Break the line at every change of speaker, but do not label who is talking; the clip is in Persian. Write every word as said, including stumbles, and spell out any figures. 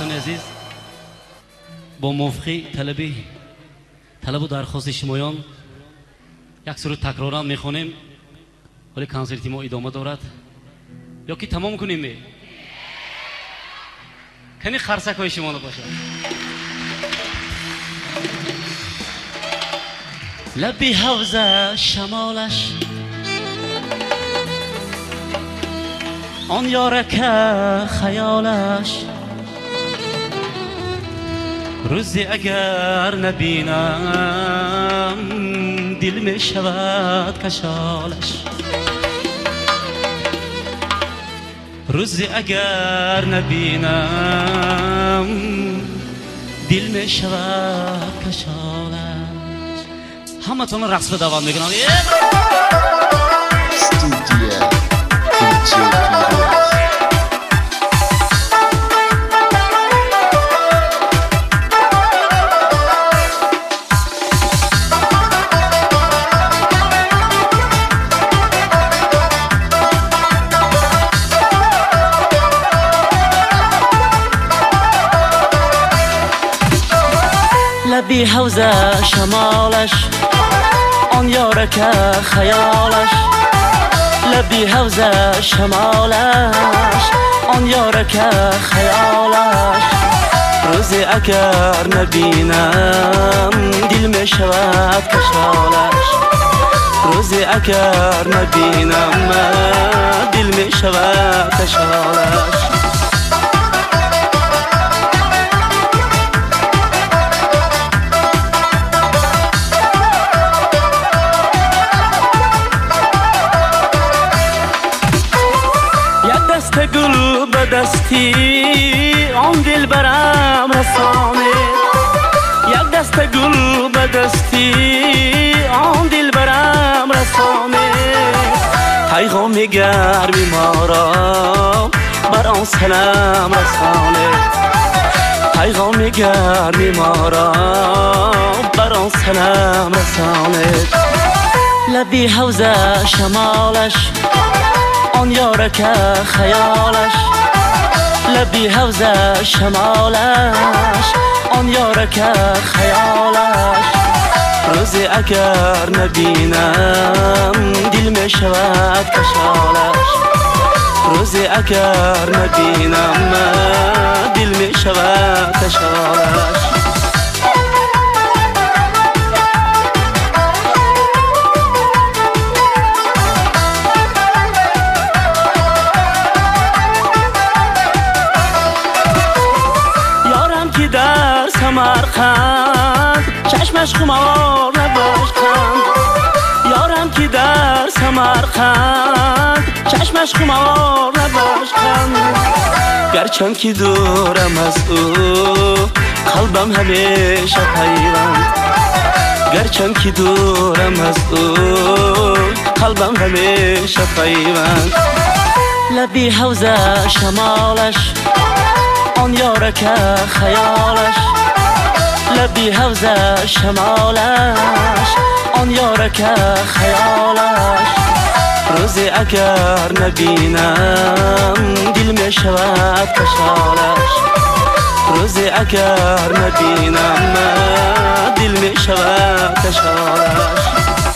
دوستان عزیز با موافقه طلبی طلب و درخواست شمایان یک سرود تکرارا میخونیم ولی کنسرت ما ادامه دارد یا که تمام کنیم می کنی خرسک های شما باشه لبی حوزه شمالش آن یاره که خیالش روزی اگر نبینم دل می شود کشالش روزی اگر نبینم دل می شود کشالش همه تون رقص به دوام میکنم لبی حوزه شمالش آن یاره که خیالش لبی حوزه شمالش آن یاره که خیالش روزی اگر نبینم دل می شود کشالش روزی اگر نبینم دل می شود کشالش گل به دستی آن دل برم رسانه یک دست گل به دستی آن دل برم رسانه پیغام گرمی ما را بر آن سلام رسانه پیغام گرمی ما را بر آن سلام رسانه لبی حوزه شمالش آن یاره که خیالش لبی حوزه شمالش آن یاره که خیالش روزی اگر نبینم دل می شود کشالش روزی اگر نبینم دل می شود کشالش در سمرقند چشمش خمار نباشند یارم که در سمرقند چشمش خمار نباشند گرچند که دورم از او قلبم همیشه پیوند گرچند که دورم از او قلبم همیشه پیوند لبی حوزه شمالش آن یاره که خیالش لبی حوزه شمالش آن یاره که خیالش روزی اگر نبینم دل می شود کشالش روزی اگر نبینم دل می شود کشالش